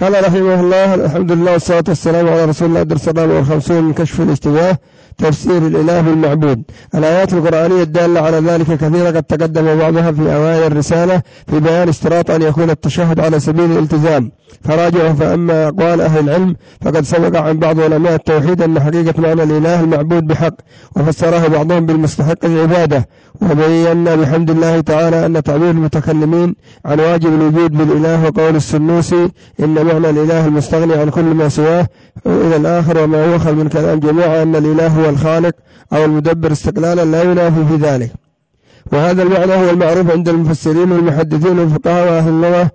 قال رحمه الله: الحمد لله والصلاة والسلام على رسول الله درس 54 من كشف الاشتباه تفسير الإله بالمعبود. الآيات القرآنية الدالة على ذلك كثيرة، قد تقدم بعضها في أوائل الرسالة في بيان اشتراط أن يكون التشهد على سبيل الالتزام فراجعه. فأما أقوال أهل العلم فقد سبق عن بعض علماء التوحيد أن حقيقة معنى الإله المعبود بحق، وفسره بعضهم بالمستحق العبادة. وبينا بحمد الله تعالى أن تعبير المتكلمين عن واجب الوجود بالإله وقول السنوسي إن معنى الإله المستغني عن كل ما سواه إلى الآخر وما يؤخذ من كلام جميعا أن الإله هو الخالق أو المدبر استقلالا لا ينافي في ذلك. وهذا المعنى هو المعروف عند المفسرين والمحدثين والفقهاء وأهل اللغة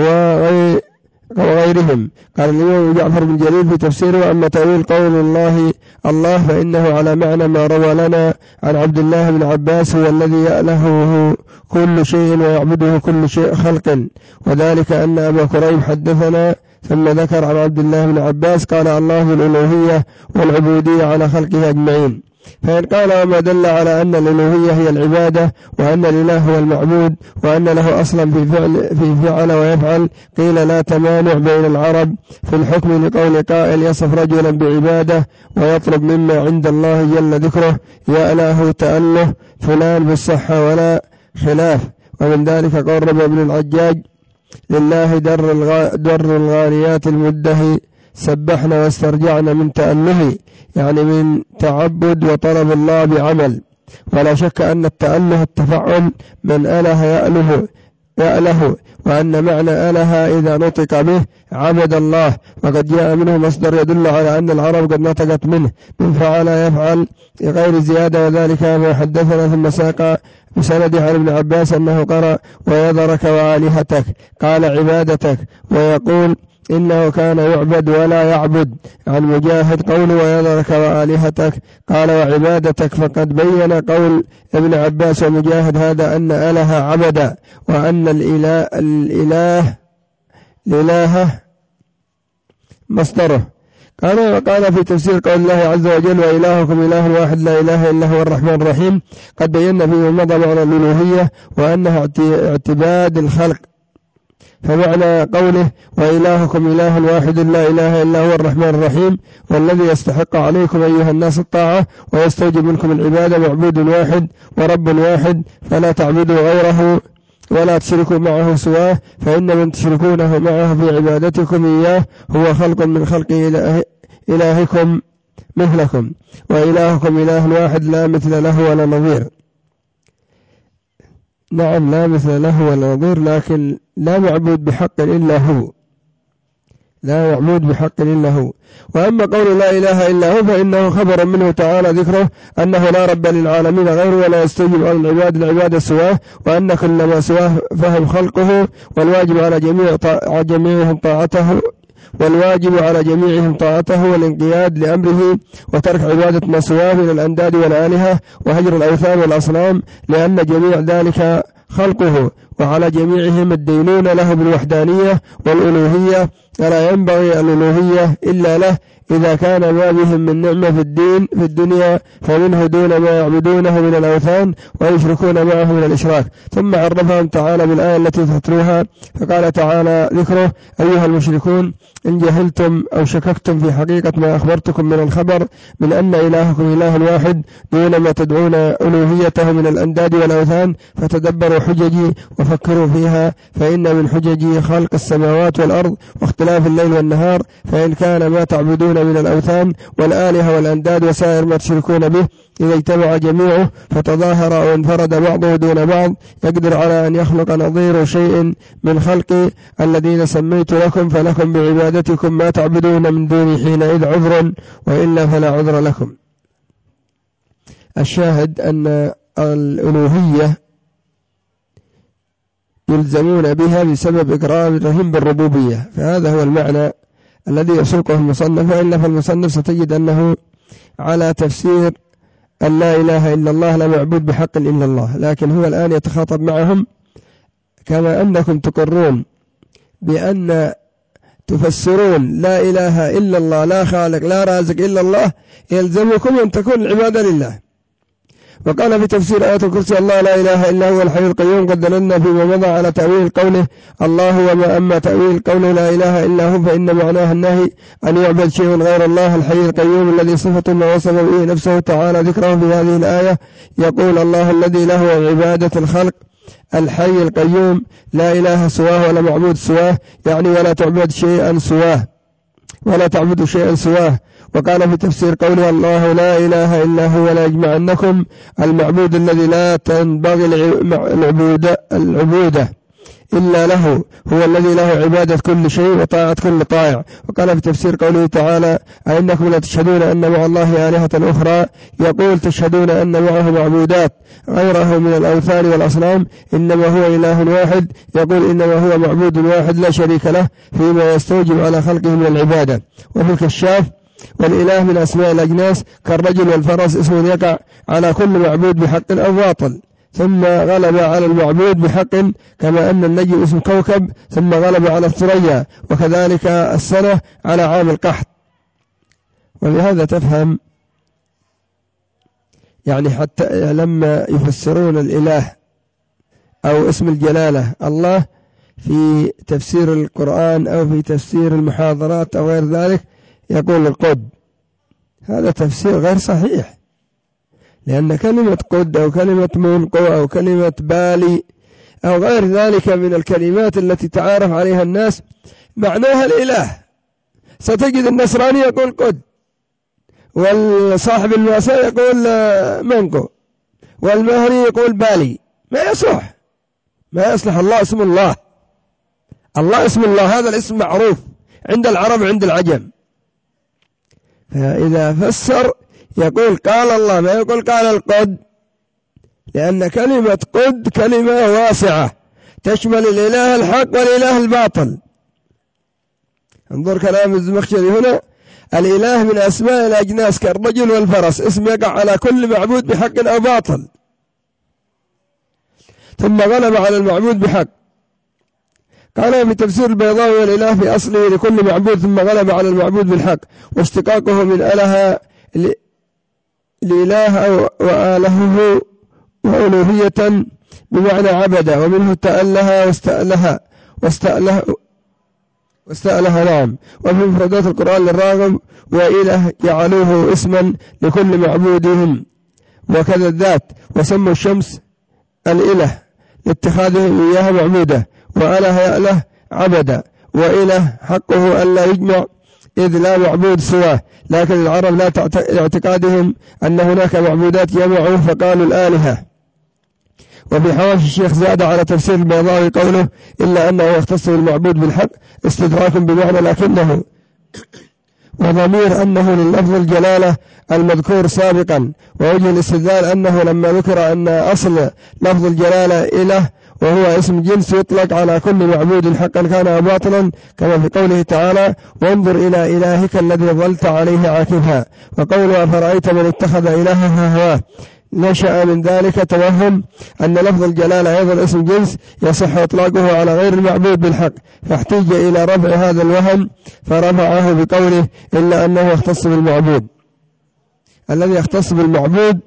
وغيرهم. قال الإمام جعفر بن جرير في تفسيره: أما تأويل قول الله فإنه على معنى ما روى لنا عن عبد الله بن عباس هو الذي يألهه كل شيء ويعبده كل شيء خلق، وذلك أن أبا كريب حدثنا ثم ذكر عن عبد الله بن عباس قال الله بالألوهية والعبودية على خلقه أجمعين. فإن قال وما دل على أن الألوهية هي العبادة وأن الإله هو المعبود وأن له أصلا في فعل ويفعل، قيل لا تمانع بين العرب في الحكم لقول قائل يصف رجلا بعبادة ويطلب مما عند الله جل ذكره يأله تأله فلان بالصحة ولا خلاف. ومن ذلك قول ربيع بن العجاج: لله در الغانيات المدهي سبحنا واسترجعنا من تأله، يعني من تعبد وطلب الله بعمل. ولا شك أن التأله التفعل من أله يأله، وأن معنى أله إذا نطق به عبد الله، وقد جاء منه مصدر يدل على أن العرب قد نطقت منه من فعل يفعل غير زيادة. وذلك ما حدثنا ثم ساق بسند عن ابن عباس أنه قرأ ويذرك وآلهتك قال عبادتك، ويقول إنه كان يعبد ولا يعبد. عن مجاهد قول ويذرك وآلهتك قال وعبادتك، فقد بين قول ابن عباس ومجاهد هذا أن أله عبدا، وأن الإله مصدره. قال في تفسير قول الله عز وجل: وإلهكم إله واحد لا إله إلا هو الرحمن الرحيم، قد بينا فيه مضى معنى الألوهية وأنها اعتباد الخلق. فمعنى قوله وإلهكم إله واحد لا إله إلا هو الرحمن الرحيم والذي يستحق عليكم أيها الناس الطاعة ويستوجب منكم العبادة معبود واحد ورب واحد، فلا تعبدوا غيره ولا تشركوا معه سواه، فإن من تشركونه معه في عبادتكم إياه هو خلق من خلق إلهكم مثلكم، وإلهكم إله واحد لا مثل له ولا نظير. نعم، لا مثل له ولا نظير، لكن لا معبود بحق إلا هو، لا معبود بحق إلا هو. وأما قول لا إله إلا هو فإنه خبر منه تعالى ذكره أنه لا رب للعالمين غيره ولا يستوجب على العباد سواه، وأن كل ما سواه فهم خلقه، والواجب على جميعهم طاعته والانقياد لأمره وترك عبادة ما سواه من الأنداد والآلهة وهجر الأوثان والأصنام، لأن جميع ذلك خلقه، وعلى جميعهم الدينون له بالوحدانية والألوهية، فلا ينبغي الألوهية إلا له إذا كان ما بهم من نعمة في الدنيا فمنه دون ما يعبدونه من الأوثان ويشركون معه من الإشراك. ثم عرفهم تعالى بالآية التي تتلوها، فقال تعالى ذكره: أيها المشركون إن جهلتم أو شككتم في حقيقة ما أخبرتكم من الخبر من أن إلهكم إله واحد دون ما تدعون ألوهيته من الأنداد والأوثان، فتدبروا حججي وفكروا فيها، فإن من حججي خلق السماوات والأرض واختلاف الليل والنهار، فإن كان ما تعبدون من الأوثان والآلهة والأنداد وسائر ما تشركون به إذا اجتمع جميعه فتظاهر أو انفرد بعضه دون بعض يقدر على أن يخلق نظير شيء من خلقي الذين سميت لكم، فلكم بعبادتكم ما تعبدون من دوني حينئذ عذر، وإلا فلا عذر لكم. الشاهد أن الألوهية يلزمون بها بسبب إقرارهم بالربوبية، فهذا هو المعنى الذي يسوقه المصنف. وإلا فالمصنف ستجد أنه على تفسير أن لا إله إلا الله لا معبود بحق إلا الله، لكن هو الآن يتخاطب معهم كما أنكم تقرون بأن تفسرون لا إله إلا الله لا خالق لا رازق إلا الله، يلزمكم أن تكون العبادة لله. وقال في تفسير آية الكرسي الله لا إله إلا هو الحي القيوم قد دللنا فيما مضى على تأويل قوله الله وما أما تأويل قوله لا إله إلا هو فإن معناه النهي أن يعبد شيء غير الله الحي القيوم الذي صفة ما وصف به نفسه تعالى ذكره في هذه الآية. يقول الله الذي له عبادة الخلق الحي القيوم لا إله سواه ولا معبود سواه، يعني ولا تعبد شيئا سواه ولا تعبد شيئا سواه. وقال في تفسير قوله الله لا إله إلا هو لا يجمعنكم المعبود الذي لا تنبغي العبودة إلا له هو الذي له عبادة كل شيء وطاعة كل طائع. وقال في تفسير قوله تعالى أئنكم لا تشهدون أن مع الله آلهة أخرى، يقول تشهدون أن معه معبودات غيره من الأوثان والأصنام، إنما هو إله واحد، يقول إنما هو معبود واحد لا شريك له فيما يستوجب على خلقه من العبادة. وفي الكشاف والإله من أسماء الأجناس كالرجل والفرس اسم يقع على كل معبود بحق أو باطل ثم غلب على المعبود بحق، كما أن النجم اسم كوكب ثم غلب على الثريا، وكذلك السنة على عام القحط. ولهذا تفهم يعني حتى لما يفسرون الإله أو اسم الجلالة الله في تفسير القرآن أو في تفسير المحاضرات أو غير ذلك يقول القد، هذا تفسير غير صحيح، لأن كلمة قد أو كلمة منقو أو كلمة بالي أو غير ذلك من الكلمات التي تعارف عليها الناس معناها الإله. ستجد النصراني يقول قد، والصاحب المعصية يقول منقو، والمهري يقول بالي. ما يصلح الله اسم الله. الله اسم الله، هذا الاسم معروف عند العرب وعند العجم. فإذا فسر يقول قال الله، ما يقول قال القد، لأن كلمة قد كلمة واسعة تشمل الإله الحق والإله الباطل. انظر كلام الزمخشري هنا، الإله من أسماء الأجناس كالرجل والفرس اسم يقع على كل معبود بحق أو باطل ثم غلب على المعبود بحق. قال في تفسير البيضاوي والإله في أصله لكل معبود ثم غلب على المعبود بالحق، واشتقاقه من أله الإله وآلهه وألوهية بمعنى عبد، ومنه تأله واستأله نعم. وفي مفردات القرآن للراغب وإله جعلوه اسما لكل معبودهم، وكذا الذات، وسموا الشمس الإله لاتخاذهم إياها معبودة، وأله يأله عبد، وإله حقه ألا يجمع إذ لا معبود سواه. لكن العرب لا اعتقادهم أن هناك معبودات يجمعوا فقالوا الآلهة. وفي حواشي الشيخ زاد على تفسير البيضاوي قوله إلا أنه يختص بالمعبود بالحق استدراك بمعنى لكنه، وضمير أنه لللفظ الجلالة المذكور سابقا. ووجه الاستدلال أنه لما ذكر أن أصل لفظ الجلالة إله وهو اسم جنس يطلق على كل معبود حقا كان أو باطلا، كما في قوله تعالى وانظر إلى إلهك الذي ظلت عليه عاكفا. وقوله أفرأيت من اتخذ إلهه هواه، نشأ من ذلك توهم أن لفظ الجلالة أيضا اسم جنس يصح إطلاقه على غير المعبود بالحق، فاحتج إلى رفع هذا الوهم فرفعه بقوله إلا أنه يختص بالمعبود. الذي يختص بالمعبود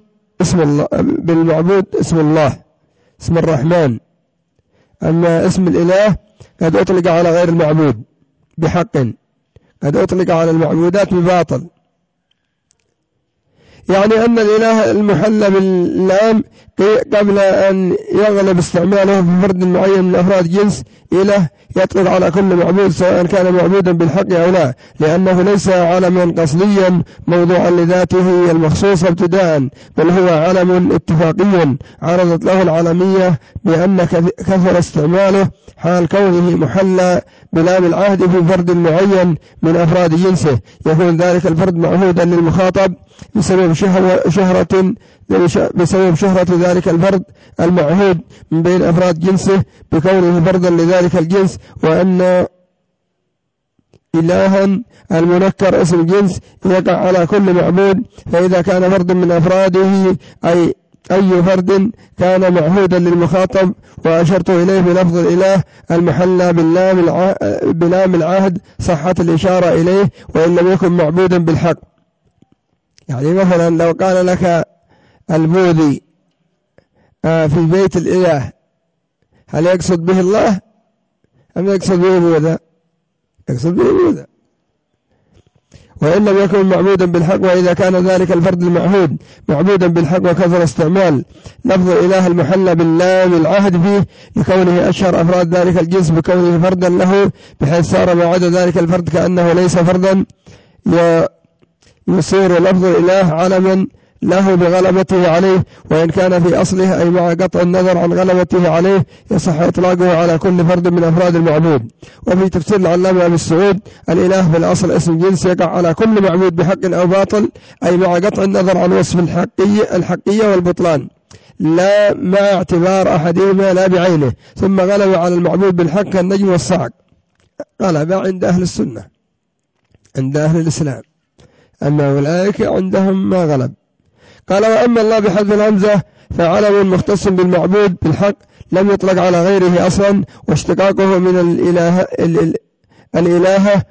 اسم الله اسم الرحمن. أما اسم الإله قد أطلق على غير المعبود بحق، قد أطلق على المعبودات بباطل. يعني أن الإله المحلى باللام قبل أن يغلب استعماله في فرد معين من أفراد جنس إله يطلق على كل معبود سواء كان معبودا بالحق أو لا، لأنه ليس علما قصديا موضوعا لذاته المخصوصة ابتداء، بل هو علم اتفاقي عرضت له العالمية بأن كثر استعماله حال كونه محلى بلام العهد في فرد معين من أفراد جنسه، يكون ذلك الفرد معهودا للمخاطب بسبب شهرة ذلك الفرد المعهود من بين أفراد جنسه بكونه فردا لذلك الجنس، وأن إلها المنكر اسم جنس يقع على كل معبود، فإذا كان فرد من أفراده أي فرد كان معهودا للمخاطب. وأشرت إليه بلفظ الإله المحلى بلام العهد صحت الإشارة إليه وإن لم يكن معبودا بالحق. يعني مثلا لو قال لك البوذي في بيت الإله، هل يقصد به الله أم يقصد به بوذا؟ يقصد به بوذا. وإن لم يكن معبودا بالحق، وإذا كان ذلك الفرد المعهود معبودا بالحق وكثر استعمال لفظ الإله المحلى باللام العهد فيه لكونه أشهر أفراد ذلك الجنس بكونه فردا له، بحيث صار ما عدا ذلك الفرد كأنه ليس فردا، يصير لفظ الإله علما له بغلبته عليه، وإن كان في أصله أي مع قطع النظر عن غلبته عليه يصح إطلاقه على كل فرد من أفراد المعبود. وفي تفسير العلامة أبي السعود الإله في الأصل اسم جنس يقع على كل معبود بحق أو باطل، أي مع قطع النظر عن وصف الحقية والبطلان، لا مع اعتبار أحدهما لا بعينه. ثم غلب على المعبود بالحق النجم والصعق، غلب عند أهل السنة عند أهل الإسلام، أما أولئك عندهم ما غلب. قال وأما الله بحذف الهمزة فعلم مختص بالمعبود بالحق لم يطلق على غيره أصلا، واشتقاقه من الإلهة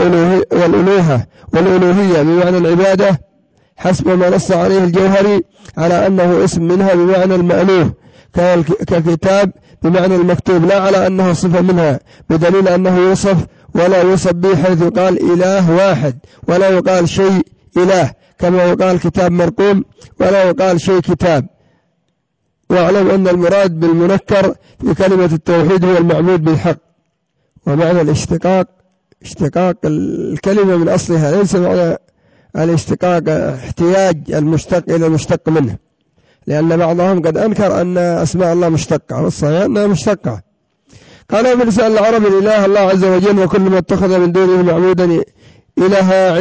والألوهية بمعنى العبادة حسب ما نص عليه الجوهري على أنه اسم منها بمعنى المألوه ككتاب بمعنى المكتوب، لا على أنه صفة منها، بدليل أنه يوصف ولا يوصف به، حيث يقال إله واحد ولا يقال شيء إله، كما يقال كتاب مرقوم ولا يقال شيء كتاب. واعلم أن المراد بالمنكر في كلمة التوحيد هو المعبود بالحق. ومعنى الاشتقاق اشتقاق الكلمة من أصلها، ليس معنى الاشتقاق احتياج المشتق إلى المشتق منه، لأن بعضهم قد أنكر أن أسماء الله مشتقة، والصحيح أنها مشتقة. قال في لسان العرب الإله الله عز وجل، وكل ما اتخذ من دونه معبودا إلها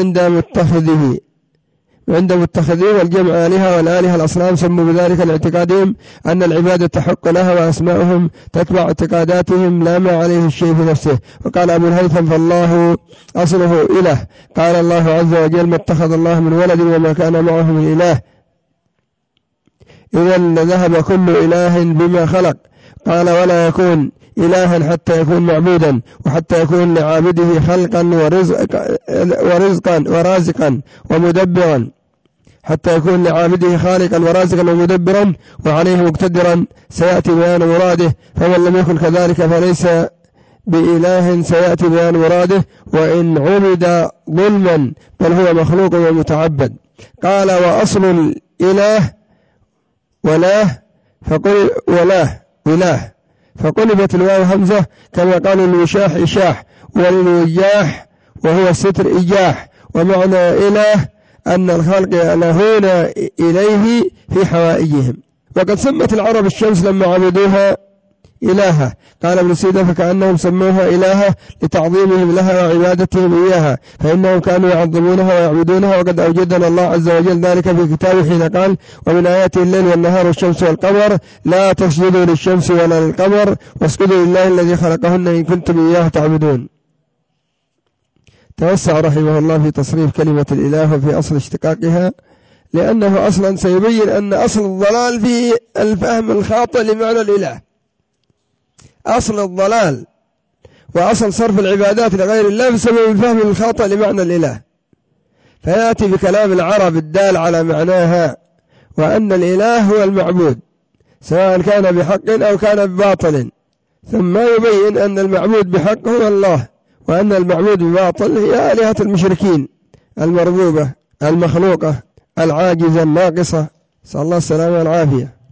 عند متخذيه والجمع آلهة، والآلهة الأصنام سموا بذلك لاعتقادهم أن العبادة تحق لها، وأسماؤهم تتبع اعتقاداتهم لا ما عليه الشيء في نفسه. وقال أبو الهيثم فالله أصله إله. قال الله عز وجل ما اتخذ الله من ولد وما كان معه من إله، إذا لذهب كل إله بما خلق. قال ولا يكون إلها حتى يكون معبودا، وحتى يكون لعابده خلقا ورازقا ومدبرا، حتى يكون لعابده خالقا ورازقا ومدبرا وعليه مقتدرا، سيأتي بيان مراده. فمن لم يكن كذلك فليس بإله، سيأتي بيان مراده، وإن عبد ظلما بل هو مخلوق ومتعبد. قال وأصل الإله إله فقلبت الواو همزة، كما قالوا الوشاح إشاح، والوجاح وهو الستر إجاح. ومعنى إله أن الخلق يألهون إليه في حوائجهم. وقد سمت العرب الشمس لما عبدوها إلهة. قال ابن سيدة فكأنهم سموها إلهة لتعظيمهم لها وعبادتهم إياها، فإنهم كانوا يعظمونها ويعبدونها. وقد أوجدنا الله عز وجل ذلك في كتابه حين قال ومن آياته الليل والنهار والشمس والقمر لا تسجدوا للشمس ولا للقمر واسجدوا لله الذي خلقهن إن كنتم إياه تعبدون. توسع رحمه الله في تصريف كلمة الإله وفي أصل اشتقاقها، لأنه أصلا سيبين أن أصل الضلال في الفهم الخاطئ لمعنى الإله، أصل الضلال وأصل صرف العبادات لغير الله بسبب الفهم الخاطئ لمعنى الإله. فيأتي بكلام العرب الدال على معناها، وأن الإله هو المعبود سواء كان بحق أو كان بباطل، ثم يبين أن المعبود بحق هو الله، وأن المعبود بباطل هي آلهة المشركين المربوبة المخلوقة العاجزة الناقصة، نسأل الله السلامة والعافية.